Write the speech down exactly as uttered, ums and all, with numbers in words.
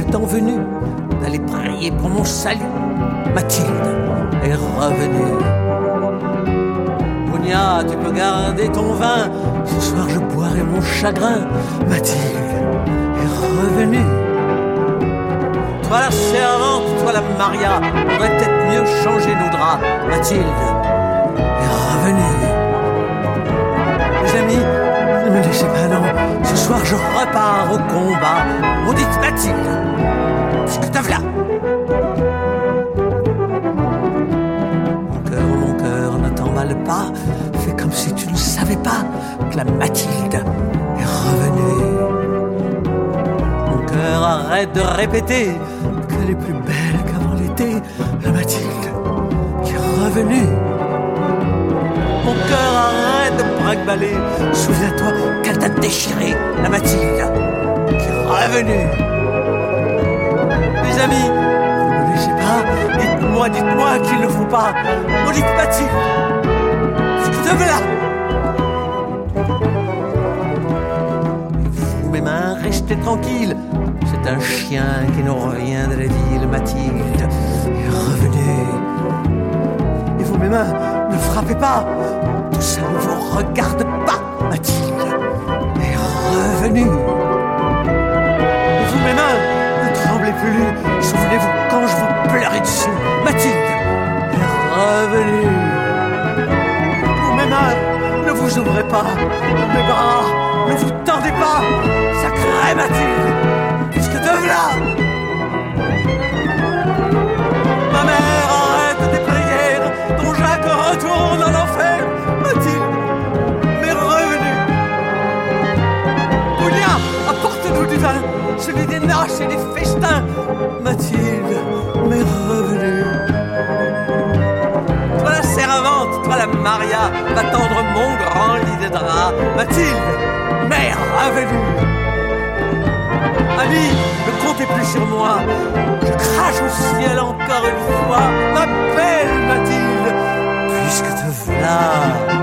temps venu d'aller prier pour mon salut, Mathilde est revenue. Bounia, tu peux garder ton vin, ce soir je boirai mon chagrin, Mathilde est revenue. Toi la servante, toi la Maria, on devrait peut-être mieux changer nos draps, Mathilde est revenue. Mes amis, ne me laissez pas, non, ce soir je repars au combat, maudite Mathilde, puisque te v'là. Mon cœur, mon cœur, ne t'emballe pas, fais comme si tu ne savais pas que la Mathilde est revenue. Mon cœur, arrête de répéter qu'elle est plus belle qu'avant l'été, la Mathilde qui est revenue. Mon cœur, arrête de braque-baller, souviens-toi qu'elle t'a déchiré, la Mathilde qui est revenue. Mes amis, ne me laissez pas, dites-moi, dites-moi qu'il ne faut pas, maudite Mathilde, puisque te voilà. Vous, mes mains, restez tranquilles, c'est un chien qui nous revient de la ville, Mathilde est revenue. Et vous, mes mains, ne frappez pas, tout ça ne vous regarde pas, Mathilde est revenue. Et vous, mes mains, ne tremblez plus, souvenez-vous quand je vous pleurais dessus, Mathilde est revenue. Vous, mes mains, ne vous ouvrez pas, mes bras, ne vous tendez pas, sacrée Mathilde, puisque te voilà. Ma mère, arrête tes prières, ton Jacques retourne en enfer, Mathilde m'est revenue. Bounia, apporte-nous du vin, celui des noces et des festins, Mathilde m'est revenue. Toi la servante, toi la Maria, va tendre mon grand lit de drap, Mathilde m'est revenue. Amis, ne comptez plus sur moi, je crache au ciel encore une fois, ma belle Mathilde, puisque te voilà.